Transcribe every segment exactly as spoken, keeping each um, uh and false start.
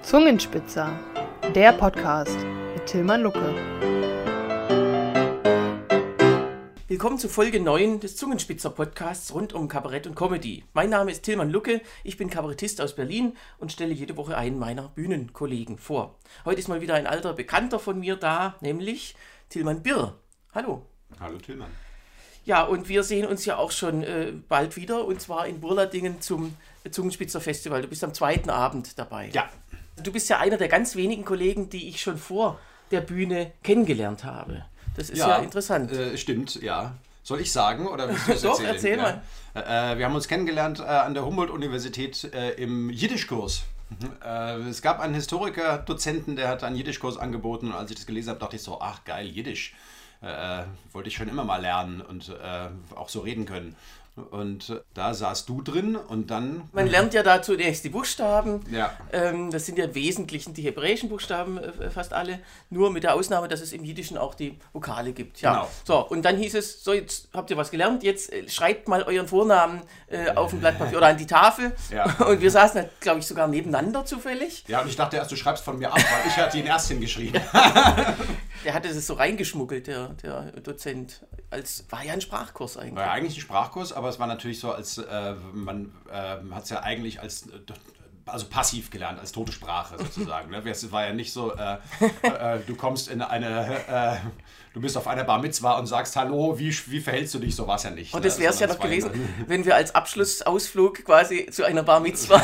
Zungenspitzer, der Podcast mit Tilman Lucke. Willkommen zu Folge neun des Zungenspitzer-Podcasts rund um Kabarett und Comedy. Mein Name ist Tilman Lucke, ich bin Kabarettist aus Berlin und stelle jede Woche einen meiner Bühnenkollegen vor. Heute ist mal wieder ein alter Bekannter von mir da, nämlich Tilman Birr. Hallo. Hallo Tilman. Ja, und wir sehen uns ja auch schon äh, bald wieder, und zwar in Burladingen zum Zungenspitzer-Festival. Du bist am zweiten Abend dabei. Ja. Du bist ja einer der ganz wenigen Kollegen, die ich schon vor der Bühne kennengelernt habe. Das ist ja, ja interessant. Äh, stimmt, ja. Soll ich sagen oder willst du es Doch, erzählen? erzähl ja. mal. Äh, wir haben uns kennengelernt äh, an der Humboldt-Universität äh, im Jiddischkurs. Äh, es gab einen Historiker-Dozenten, der hat einen Jiddischkurs angeboten, und als ich das gelesen habe, dachte ich so, ach geil, Jiddisch. Äh, wollte ich schon immer mal lernen und äh, auch so reden können. Und äh, da saßt du drin und dann... Man lernt ja da zunächst die Buchstaben. Ja. Ähm, das sind ja im Wesentlichen die hebräischen Buchstaben, äh, fast alle. Nur mit der Ausnahme, dass es im Jiddischen auch die Vokale gibt. Ja. Genau. So, und dann hieß es, so, jetzt habt ihr was gelernt, jetzt äh, schreibt mal euren Vornamen äh, auf ein Blatt Papier oder an die Tafel. Ja. Und wir saßen, glaube ich, sogar nebeneinander zufällig. Ja, und ich dachte erst, du schreibst von mir ab, weil ich hatte ihn erst hingeschrieben. Der hatte das so reingeschmuggelt, der, der Dozent. Als, war ja ein Sprachkurs eigentlich. War ja eigentlich ein Sprachkurs, aber es war natürlich so, als äh, man äh, hat es ja eigentlich als äh, also passiv gelernt, als tote Sprache sozusagen. Ne? Es war ja nicht so, äh, äh, du kommst in eine, äh, du bist auf einer Bar Mitzwa und sagst, hallo, wie, wie verhältst du dich? So war es ja nicht. Und das wäre es ne? ja noch gewesen, wenn wir als Abschlussausflug quasi zu einer Bar Mitzwa...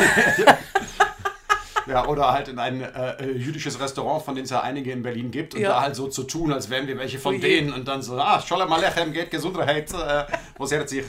Ja, oder halt in ein äh, jüdisches Restaurant, von denen es ja einige in Berlin gibt, und ja. da halt so zu tun, als wären wir welche von oh denen, und dann so, ah, Sholem Alechem, geht Gesundheit, äh, wo ist sich?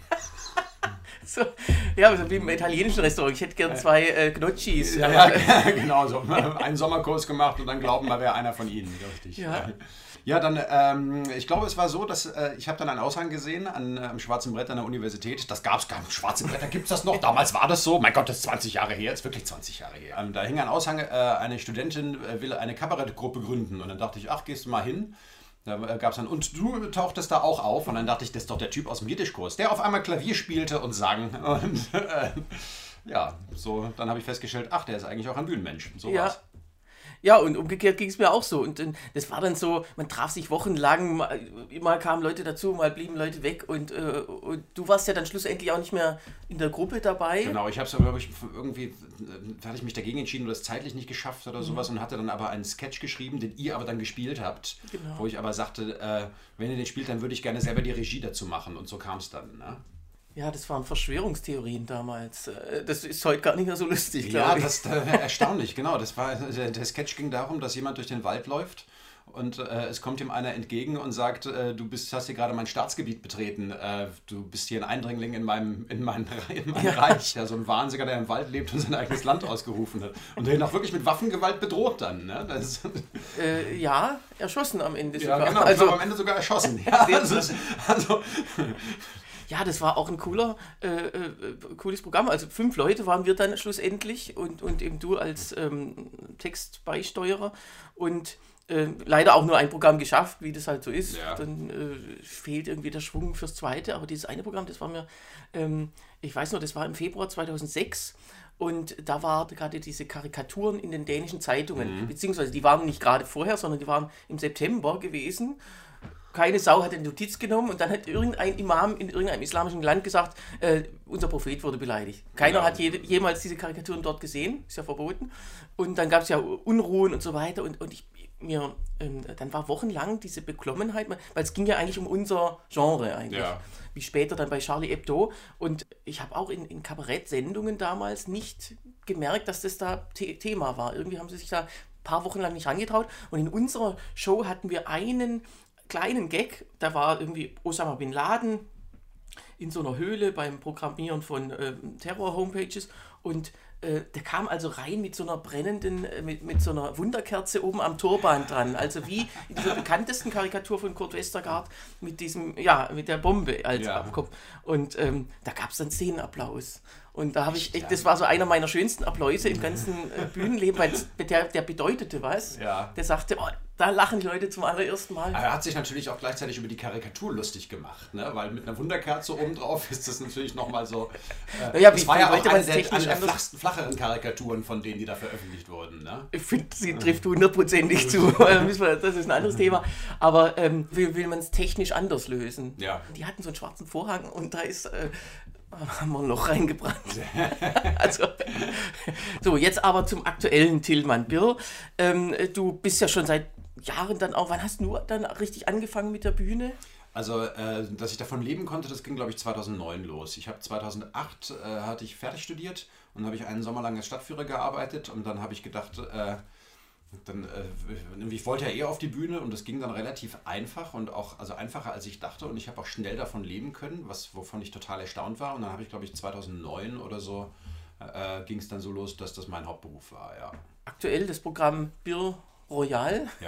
So, ja, also wie im italienischen Restaurant, ich hätte gern zwei äh, Gnocchis. Ja, ja, genau so. Einen Sommerkurs gemacht und dann glauben, man wäre einer von ihnen, richtig. Ja. Ja, dann, ähm, ich glaube, es war so, dass äh, ich habe dann einen Aushang gesehen an, äh, am Schwarzen Brett an der Universität. Das gab es gar nicht. Schwarze Bretter gibt es das noch? Damals war das so. Mein Gott, das ist zwanzig Jahre her. Das ist wirklich zwanzig Jahre her. Ähm, da hing ein Aushang, äh, eine Studentin äh, will eine Kabarettgruppe gründen. Und dann dachte ich, ach, gehst du mal hin. Da äh, gab es dann, und du tauchtest da auch auf. Und dann dachte ich, das ist doch der Typ aus dem Jiddischkurs, der auf einmal Klavier spielte und sang. Und äh, ja, so, dann habe ich festgestellt, ach, der ist eigentlich auch ein Bühnenmensch. So ja. war's. Ja, und umgekehrt ging es mir auch so. Und, und das war dann so, man traf sich wochenlang, mal, mal kamen Leute dazu, mal blieben Leute weg. Und, äh, und du warst ja dann schlussendlich auch nicht mehr in der Gruppe dabei. Genau, ich habe es aber, glaube ich, irgendwie, da hatte ich mich dagegen entschieden oder es zeitlich nicht geschafft oder sowas, mhm. und hatte dann aber einen Sketch geschrieben, den ihr aber dann gespielt habt. Genau. Wo ich aber sagte, äh, wenn ihr den spielt, dann würde ich gerne selber die Regie dazu machen. Und so kam es dann, ne? Ja, das waren Verschwörungstheorien damals. Das ist heute gar nicht mehr so lustig, glaube ja, ich. Ja, das ist äh, erstaunlich, genau. Das war, der, der Sketch ging darum, dass jemand durch den Wald läuft und äh, es kommt ihm einer entgegen und sagt, äh, du bist, hast hier gerade mein Staatsgebiet betreten, äh, du bist hier ein Eindringling in meinem, in mein, in mein ja. Reich. Ja, so ein Wahnsinniger, der im Wald lebt und sein eigenes Land ausgerufen hat. Und der ihn auch wirklich mit Waffengewalt bedroht dann. Ne? Das ist, äh, ja, erschossen am Ende ja, sogar. Genau, also, am Ende sogar erschossen. Ja, also, also Ja, das war auch ein cooler, äh, äh, cooles Programm. Also fünf Leute waren wir dann schlussendlich und, und eben du als ähm, Textbeisteuerer und äh, leider auch nur ein Programm geschafft, wie das halt so ist. Ja. Dann äh, fehlt irgendwie der Schwung fürs zweite, aber dieses eine Programm, das war mir, ähm, ich weiß noch, das war im Februar zweitausendsechs. Und da waren gerade diese Karikaturen in den dänischen Zeitungen, mhm. beziehungsweise die waren nicht gerade vorher, sondern die waren im September gewesen. Keine Sau hat eine Notiz genommen und dann hat irgendein Imam in irgendeinem islamischen Land gesagt, äh, unser Prophet wurde beleidigt. Keiner ja. hat je, jemals diese Karikaturen dort gesehen, ist ja verboten. Und dann gab es ja Unruhen und so weiter. Und, und ich, mir, ähm, dann war wochenlang diese Beklommenheit, weil es ging ja eigentlich um unser Genre eigentlich. Ja. Wie später dann bei Charlie Hebdo. Und ich habe auch in, in Kabarett-Sendungen damals nicht gemerkt, dass das da The- Thema war. Irgendwie haben sie sich da ein paar Wochen lang nicht angetraut. Und in unserer Show hatten wir einen kleinen Gag, da war irgendwie Osama Bin Laden in so einer Höhle beim Programmieren von äh, Terror-Homepages und äh, der kam also rein mit so einer brennenden, äh, mit, mit so einer Wunderkerze oben am Turban dran, also wie in dieser bekanntesten Karikatur von Kurt Westergaard mit diesem, ja, mit der Bombe als ja. Abkopf. Und ähm, da gab es dann Szenenapplaus. Und da habe ich, echt, das war so einer meiner schönsten Applaus im ganzen äh, Bühnenleben, weil der, der bedeutete was. Ja. Der sagte, oh, da lachen die Leute zum allerersten Mal. Aber er hat sich natürlich auch gleichzeitig über die Karikatur lustig gemacht, ne? Weil mit einer Wunderkerze oben drauf ist das natürlich nochmal so. Äh, ja, das wie, war wie ja auch eine der, der, eine der flachsten, flacheren Karikaturen von denen, die da veröffentlicht wurden. Ne? Ich finde, sie trifft hundertprozentig zu. Das ist ein anderes Thema. Aber ähm, will, will man es technisch anders lösen? Ja. Die hatten so einen schwarzen Vorhang und da ist... Äh, haben wir ein Loch reingebrannt. Also, so, jetzt aber zum aktuellen Tillmann Birr. Ähm, du bist ja schon seit Jahren dann auch, wann hast du dann richtig angefangen mit der Bühne? Also, äh, dass ich davon leben konnte, das ging, glaube ich, zweitausendneun los. Ich habe zweitausendacht äh, hatte ich fertig studiert und dann habe ich einen Sommer lang als Stadtführer gearbeitet und dann habe ich gedacht, äh, dann, äh, ich wollte ja eher auf die Bühne und das ging dann relativ einfach und auch also einfacher als ich dachte und ich habe auch schnell davon leben können, was, wovon ich total erstaunt war und dann habe ich, glaube ich, zweitausendneun oder so äh, ging es dann so los, dass das mein Hauptberuf war, ja. Aktuell das Programm Birr Royal. Ja.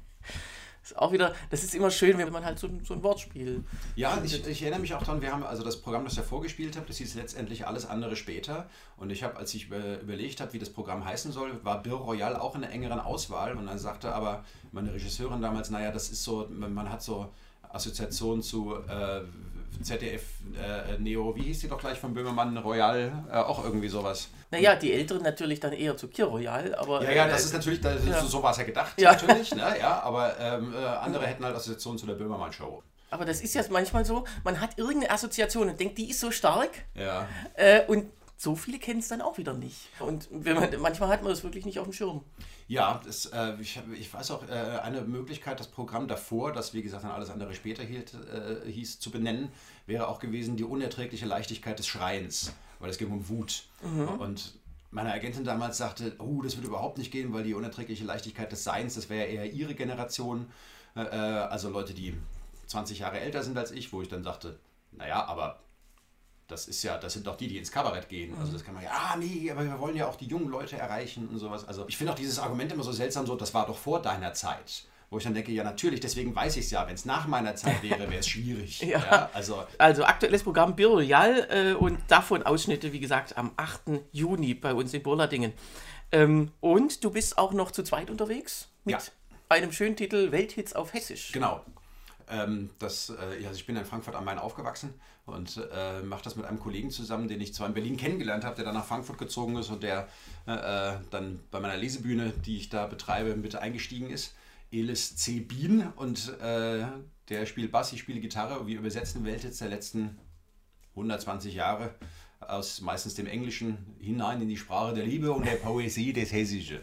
Ist auch wieder, das ist immer schön, wenn man halt so, so ein Wortspiel. Ja, ich, ich erinnere mich auch daran, wir haben also das Programm, das ich ja vorgespielt habe, das hieß letztendlich Alles andere später. Und ich habe, als ich über, überlegt habe, wie das Programm heißen soll, war Birr Royal auch in der engeren Auswahl. Und dann sagte aber meine Regisseurin damals, naja, das ist so, man hat so Assoziationen zu äh, Z D F, äh, Neo, wie hieß die doch gleich von Böhmermann, Royal, äh, auch irgendwie sowas. Naja, die Älteren natürlich dann eher zu Kir Royal, aber... Ja, ja, das ist natürlich, das, ja. so, so war es ja gedacht, ja. natürlich, ne? Ja, aber ähm, äh, andere hätten halt Assoziationen zu der Böhmermann-Show. Aber das ist ja manchmal so, man hat irgendeine Assoziation und denkt, die ist so stark Ja. äh, und so viele kennen es dann auch wieder nicht. Und wenn man, manchmal hat man das wirklich nicht auf dem Schirm. Ja, das, äh, ich, ich weiß auch, äh, eine Möglichkeit, das Programm davor, das wie gesagt dann Alles andere später hielt, äh, hieß, zu benennen, wäre auch gewesen die unerträgliche Leichtigkeit des Schreiens, weil es ging um Wut. Mhm. Und meine Agentin damals sagte, oh, das würde überhaupt nicht gehen, weil die unerträgliche Leichtigkeit des Seins, das wäre eher ihre Generation, äh, also Leute, die zwanzig Jahre älter sind als ich, wo ich dann sagte, naja, aber das ist ja, das sind doch die, die ins Kabarett gehen. Also das kann man ja, ah nee, aber wir wollen ja auch die jungen Leute erreichen und sowas. Also ich finde auch dieses Argument immer so seltsam, so, das war doch vor deiner Zeit. Wo ich dann denke, ja natürlich, deswegen weiß ich es ja, wenn es nach meiner Zeit wäre, wäre es schwierig. ja. Ja, also, also aktuelles Programm Birr Royal äh, und davon Ausschnitte, wie gesagt, am achten Juni bei uns in Burladingen. Ähm, und du bist auch noch zu zweit unterwegs mit ja. einem schönen Titel Welthits auf Hessisch. Genau. Ähm, das, äh, also ich bin in Frankfurt am Main aufgewachsen und äh, mache das mit einem Kollegen zusammen, den ich zwar in Berlin kennengelernt habe, der dann nach Frankfurt gezogen ist und der äh, dann bei meiner Lesebühne, die ich da betreibe, mit eingestiegen ist. Elis C. Bien und äh, der spielt Bass, ich spiele Gitarre. Wir übersetzen Welthits der letzten hundertzwanzig Jahre aus meistens dem Englischen hinein in die Sprache der Liebe und der Poesie des Hessischen.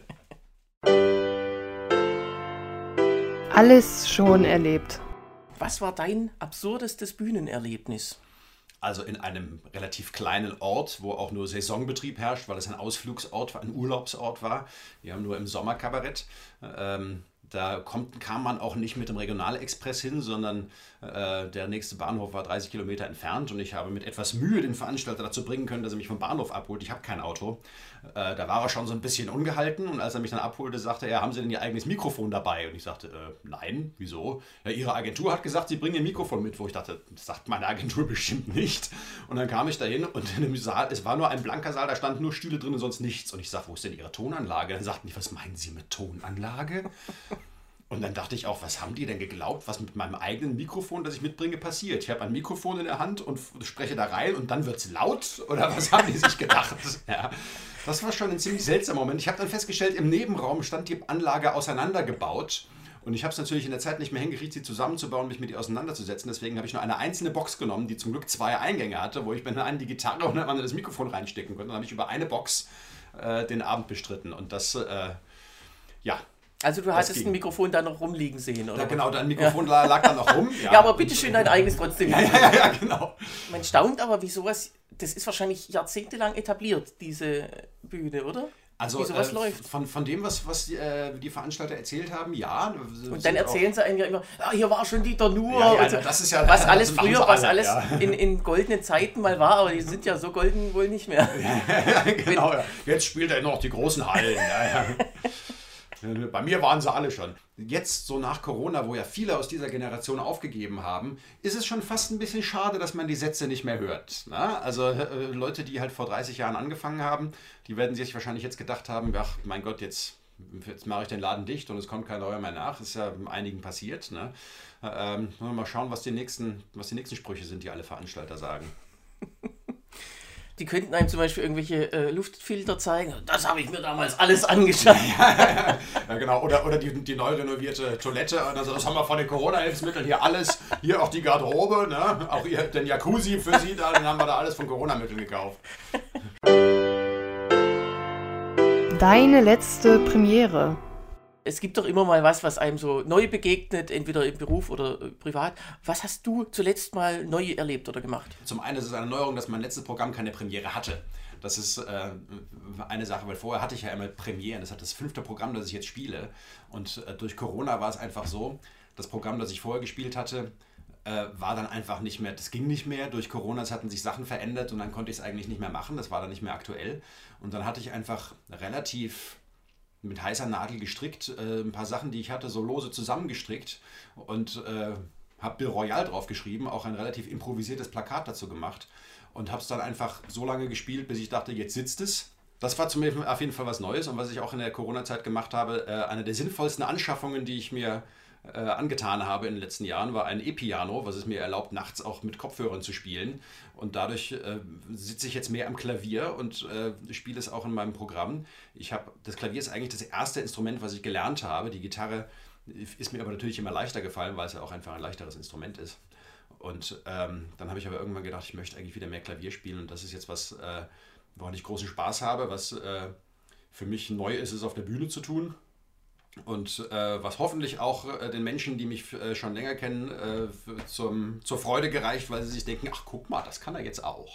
Alles schon erlebt. Was war dein absurdestes Bühnenerlebnis? Also in einem relativ kleinen Ort, wo auch nur Saisonbetrieb herrscht, weil es ein Ausflugsort war, ein Urlaubsort war. Wir haben nur im Sommer Kabarett. Ähm, da kommt, kam man auch nicht mit dem Regionalexpress hin, sondern äh, der nächste Bahnhof war dreißig Kilometer entfernt und ich habe mit etwas Mühe den Veranstalter dazu bringen können, dass er mich vom Bahnhof abholt. Ich habe kein Auto. Äh, da war er schon so ein bisschen ungehalten und als er mich dann abholte, sagte er, haben Sie denn Ihr eigenes Mikrofon dabei? Und ich sagte, äh, nein, wieso? Ja, Ihre Agentur hat gesagt, Sie bringen Ihr Mikrofon mit. Wo ich dachte, das sagt meine Agentur bestimmt nicht. Und dann kam ich dahin und in dem Saal, es war nur ein blanker Saal, da standen nur Stühle drin und sonst nichts. Und ich sagte, wo ist denn Ihre Tonanlage? Dann sagten die, was meinen Sie mit Tonanlage? Und dann dachte ich auch, was haben die denn geglaubt, was mit meinem eigenen Mikrofon, das ich mitbringe, passiert? Ich habe ein Mikrofon in der Hand und spreche da rein und dann wird es laut? Oder was haben die sich gedacht? Ja, das war schon ein ziemlich seltsamer Moment. Ich habe dann festgestellt, im Nebenraum stand die Anlage auseinandergebaut. Und ich habe es natürlich in der Zeit nicht mehr hingekriegt, sie zusammenzubauen, mich mit ihr auseinanderzusetzen. Deswegen habe ich nur eine einzelne Box genommen, die zum Glück zwei Eingänge hatte, wo ich mir dann die Gitarre und dann das Mikrofon reinstecken konnte. Dann habe ich über eine Box äh, den Abend bestritten. Und das, äh, ja... Also du hattest ein Mikrofon da noch rumliegen sehen, oder? Ja, genau, dein Mikrofon ja. lag da noch rum. Ja, ja aber bitteschön dein eigenes trotzdem. Ja, ja, ja, ja, genau. Man staunt aber, wie sowas, das ist wahrscheinlich jahrzehntelang etabliert, diese Bühne, oder? Also wie sowas äh, läuft. Von, von dem, was, was die, äh, die Veranstalter erzählt haben, ja. Und dann erzählen sie einem ja immer, ah, hier war schon Dieter Nuhr. Ja, ja, so, das ist ja, was alles früher, was alle, alles ja. in, in goldenen Zeiten mal war, aber die sind ja so golden wohl nicht mehr. Ja, genau, ja. Jetzt spielt er noch die großen Hallen. Ja, ja. Bei mir waren sie alle schon. Jetzt, so nach Corona, wo ja viele aus dieser Generation aufgegeben haben, ist es schon fast ein bisschen schade, dass man die Sätze nicht mehr hört. Na? Also äh, Leute, die halt vor dreißig Jahren angefangen haben, die werden sich wahrscheinlich jetzt gedacht haben, ach mein Gott, jetzt, jetzt mache ich den Laden dicht und es kommt kein neuer mehr nach. Das ist ja einigen passiert. Ne? Ähm, mal schauen, was die, nächsten, was die nächsten Sprüche sind, die alle Veranstalter sagen. die könnten einem zum Beispiel irgendwelche äh, Luftfilter zeigen. Das habe ich mir damals alles angeschaut. Ja, ja, genau. Oder, oder die, die neu renovierte Toilette. Also das haben wir von den Corona-Hilfsmitteln hier alles. Hier auch die Garderobe, ne? Auch hier den Jacuzzi für Sie, da, dann haben wir da alles von Corona-Mitteln gekauft. Deine letzte Premiere. Es gibt doch immer mal was, was einem so neu begegnet, entweder im Beruf oder äh, privat. Was hast du zuletzt mal neu erlebt oder gemacht? Zum einen ist es eine Neuerung, dass mein letztes Programm keine Premiere hatte. Das ist äh, eine Sache, weil vorher hatte ich ja immer Premieren. Das hat das fünfte Programm, das ich jetzt spiele. Und äh, durch Corona war es einfach so, das Programm, das ich vorher gespielt hatte, äh, war dann einfach nicht mehr, das ging nicht mehr. Durch Corona hatten sich Sachen verändert und dann konnte ich es eigentlich nicht mehr machen. Das war dann nicht mehr aktuell. Und dann hatte ich einfach relativ mit heißer Nadel gestrickt, äh, ein paar Sachen, die ich hatte, so lose zusammengestrickt und äh, habe Bill Royale drauf geschrieben, auch ein relativ improvisiertes Plakat dazu gemacht und habe es dann einfach so lange gespielt, bis ich dachte, jetzt sitzt es. Das war zum auf jeden Fall was Neues und was ich auch in der Corona-Zeit gemacht habe, äh, eine der sinnvollsten Anschaffungen, die ich mir äh, angetan habe in den letzten Jahren, war ein E-Piano, was es mir erlaubt, nachts auch mit Kopfhörern zu spielen. Und dadurch äh, sitze ich jetzt mehr am Klavier und äh, spiele es auch in meinem Programm. Ich habe, das Klavier ist eigentlich das erste Instrument, was ich gelernt habe. Die Gitarre ist mir aber natürlich immer leichter gefallen, weil es ja auch einfach ein leichteres Instrument ist. Und ähm, dann habe ich aber irgendwann gedacht, ich möchte eigentlich wieder mehr Klavier spielen. Und das ist jetzt was, äh, woran ich großen Spaß habe, was äh, für mich neu ist, es auf der Bühne zu tun. Und äh, was hoffentlich auch äh, den Menschen, die mich äh, schon länger kennen, äh, zum, zur Freude gereicht, weil sie sich denken, ach guck mal, das kann er jetzt auch.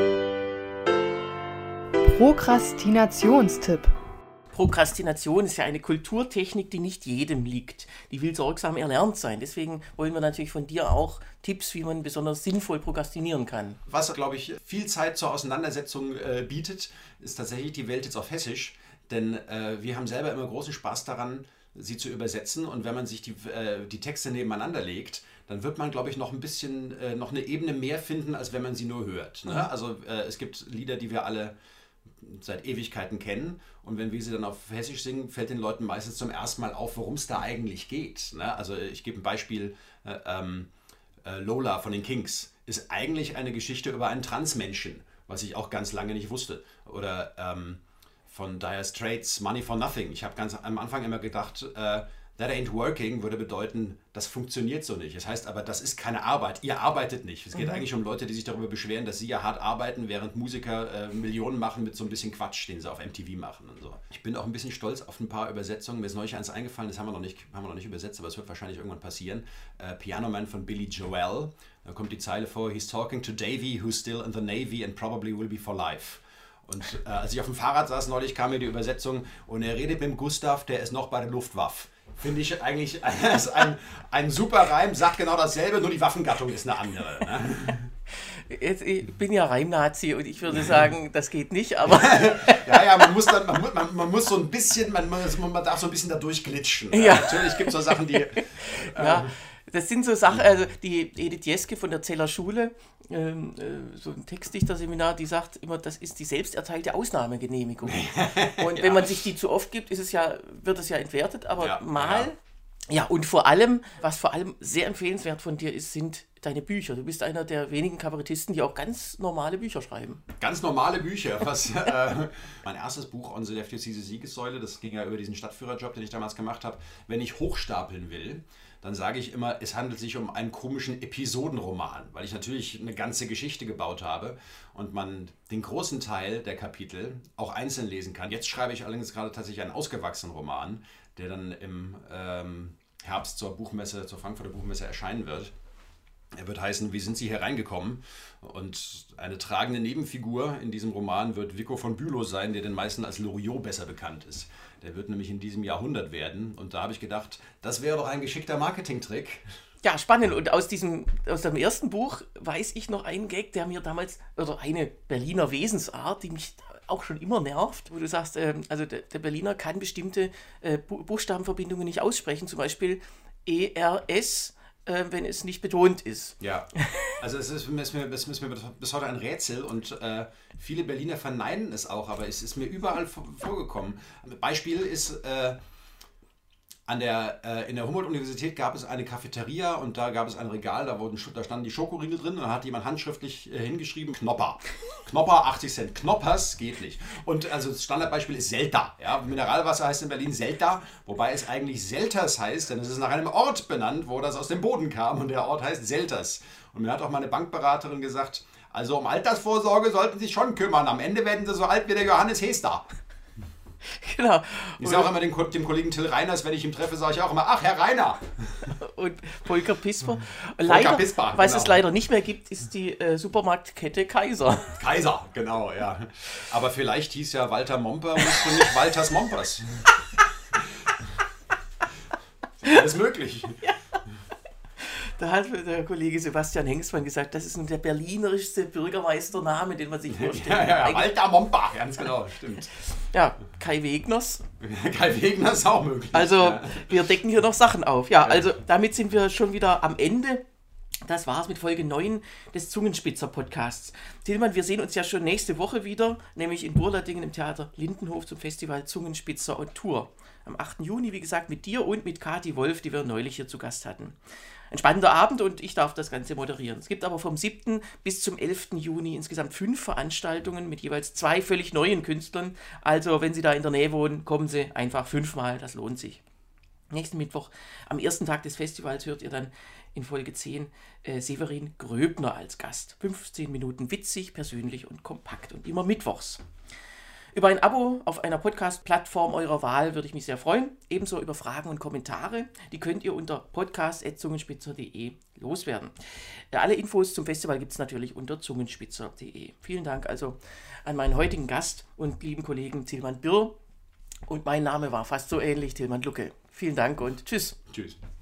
Prokrastinationstipp. Prokrastination ist ja eine Kulturtechnik, die nicht jedem liegt. Die will sorgsam erlernt sein. Deswegen wollen wir natürlich von dir auch Tipps, wie man besonders sinnvoll prokrastinieren kann. Was, glaube ich, viel Zeit zur Auseinandersetzung äh, bietet, ist tatsächlich die Welt jetzt auf Hessisch. Denn äh, wir haben selber immer großen Spaß daran, sie zu übersetzen. Und wenn man sich die, äh, die Texte nebeneinander legt, dann wird man, glaube ich, noch ein bisschen, äh, noch eine Ebene mehr finden, als wenn man sie nur hört. Ne? Mhm. Also äh, es gibt Lieder, die wir alle seit Ewigkeiten kennen. Und wenn wir sie dann auf Hessisch singen, fällt den Leuten meistens zum ersten Mal auf, worum es da eigentlich geht. Ne? Also ich gebe ein Beispiel, äh, ähm, äh, Lola von den Kings ist eigentlich eine Geschichte über einen Transmenschen, was ich auch ganz lange nicht wusste. Oder ähm, von Dire Straits, Money for Nothing. Ich habe ganz am Anfang immer gedacht, äh, that ain't working würde bedeuten, das funktioniert so nicht. Das heißt aber, das ist keine Arbeit. Ihr arbeitet nicht. Es geht mhm. eigentlich um Leute, die sich darüber beschweren, dass sie ja hart arbeiten, während Musiker äh, Millionen machen mit so ein bisschen Quatsch, den sie auf M T V machen und so. Ich bin auch ein bisschen stolz auf ein paar Übersetzungen. Mir ist neulich eins eingefallen, das haben wir noch nicht, haben wir noch nicht übersetzt, aber es wird wahrscheinlich irgendwann passieren. Äh, Piano Man von Billy Joel. Da kommt die Zeile vor, he's talking to Davy, who's still in the Navy and probably will be for life. Und äh, als ich auf dem Fahrrad saß neulich, kam mir die Übersetzung und er redet mit dem Gustav, der ist noch bei der Luftwaffe. Finde ich eigentlich ein, ein super Reim, sagt genau dasselbe, nur die Waffengattung ist eine andere. Ne? Jetzt, ich bin ja Reimnazi und ich würde sagen, das geht nicht, aber... ja, ja, man muss, dann, man, man, man muss so ein bisschen, man, man darf so ein bisschen da durchglitschen. Ja. Natürlich gibt es so Sachen, die... Äh, ja. Das sind so Sachen, also die Edith Jeske von der Zeller Schule, ähm, äh, so ein Textdichterseminar, die sagt immer, das ist die selbst erteilte Ausnahmegenehmigung. Und ja. wenn man sich die zu oft gibt, ist es ja, wird es ja entwertet, aber ja, mal... Ja. Ja, und vor allem, was vor allem sehr empfehlenswert von dir ist, sind deine Bücher. Du bist einer der wenigen Kabarettisten, die auch ganz normale Bücher schreiben. Ganz normale Bücher. Was, äh, mein erstes Buch, On the Left You See the Siegessäule, das ging ja über diesen Stadtführerjob, den ich damals gemacht habe. Wenn ich hochstapeln will, dann sage ich immer, es handelt sich um einen komischen Episodenroman, weil ich natürlich eine ganze Geschichte gebaut habe und man den großen Teil der Kapitel auch einzeln lesen kann. Jetzt schreibe ich allerdings gerade tatsächlich einen ausgewachsenen Roman, der dann im ähm, Herbst zur Buchmesse, zur Frankfurter Buchmesse erscheinen wird. Er wird heißen, wie sind Sie hier reingekommen? Und eine tragende Nebenfigur in diesem Roman wird Vico von Bülow sein, der den meisten als Loriot besser bekannt ist. Der wird nämlich in diesem Jahrhundert werden. Und da habe ich gedacht, das wäre doch ein geschickter Marketingtrick. Ja, spannend. Und aus diesem, aus dem ersten Buch weiß ich noch einen Gag, der mir damals, oder eine Berliner Wesensart, die mich auch schon immer nervt, wo du sagst, äh, also der, der Berliner kann bestimmte äh, Buchstabenverbindungen nicht aussprechen, zum Beispiel E R S, äh, wenn es nicht betont ist. Ja, also es ist, ist, mir, es ist mir bis heute ein Rätsel und äh, viele Berliner verneinen es auch, aber es ist mir überall vorgekommen. Beispiel ist, äh, An der, äh, in der Humboldt-Universität gab es eine Cafeteria und da gab es ein Regal, da, wurden, da standen die Schokoriegel drin und da hat jemand handschriftlich äh, hingeschrieben, Knopper. Knopper, achtzig Cent. Knoppers geht nicht. Und also das Standardbeispiel ist Selta. Ja? Mineralwasser heißt in Berlin Selta, wobei es eigentlich Selters heißt, denn es ist nach einem Ort benannt, wo das aus dem Boden kam und der Ort heißt Selters. Und mir hat auch meine Bankberaterin gesagt, also um Altersvorsorge sollten Sie sich schon kümmern. Am Ende werden Sie so alt wie der Johannes Hester. Genau. Ich sage auch immer dem, dem Kollegen Till Reiners, wenn ich ihn treffe, sage ich auch immer, ach, Herr Reiner. Und Volker Pisper. Leider, Pisper, was genau. es leider nicht mehr gibt, ist die äh, Supermarktkette Kaiser. Kaiser, genau, ja. Aber vielleicht hieß ja Walter Momper ursprünglich Walters Mompers. Alles möglich. Ja. Da hat der Kollege Sebastian Hengstmann gesagt, das ist nun der berlinerischste Bürgermeistername, den man sich vorstellt. Ja, ja, ja, Walter Momper, ganz genau, stimmt. Ja, Kai Wegners. Kai Wegner ist auch möglich. Also, ja. Wir decken hier noch Sachen auf. Ja, also damit sind wir schon wieder am Ende. Das war's mit Folge neun des Zungenspitzer-Podcasts. Tillmann, wir sehen uns ja schon nächste Woche wieder, nämlich in Burladingen im Theater Lindenhof zum Festival Zungenspitzer on Tour. Am achten Juni, wie gesagt, mit dir und mit Kathi Wolf, die wir neulich hier zu Gast hatten. Ein spannender Abend und ich darf das Ganze moderieren. Es gibt aber vom siebten bis zum elften Juni insgesamt fünf Veranstaltungen mit jeweils zwei völlig neuen Künstlern. Also, wenn Sie da in der Nähe wohnen, kommen Sie einfach fünfmal, das lohnt sich. Nächsten Mittwoch, am ersten Tag des Festivals, hört ihr dann in Folge zehn äh, Severin Gröbner als Gast. fünfzehn Minuten witzig, persönlich und kompakt und immer mittwochs. Über ein Abo auf einer Podcast-Plattform eurer Wahl würde ich mich sehr freuen. Ebenso über Fragen und Kommentare. Die könnt ihr unter podcast punkt zungenspitzer punkt de loswerden. Alle Infos zum Festival gibt es natürlich unter zungenspitzer punkt de. Vielen Dank also an meinen heutigen Gast und lieben Kollegen Tillmann Birr. Und mein Name war fast so ähnlich, Tillmann Lucke. Vielen Dank und tschüss. Tschüss.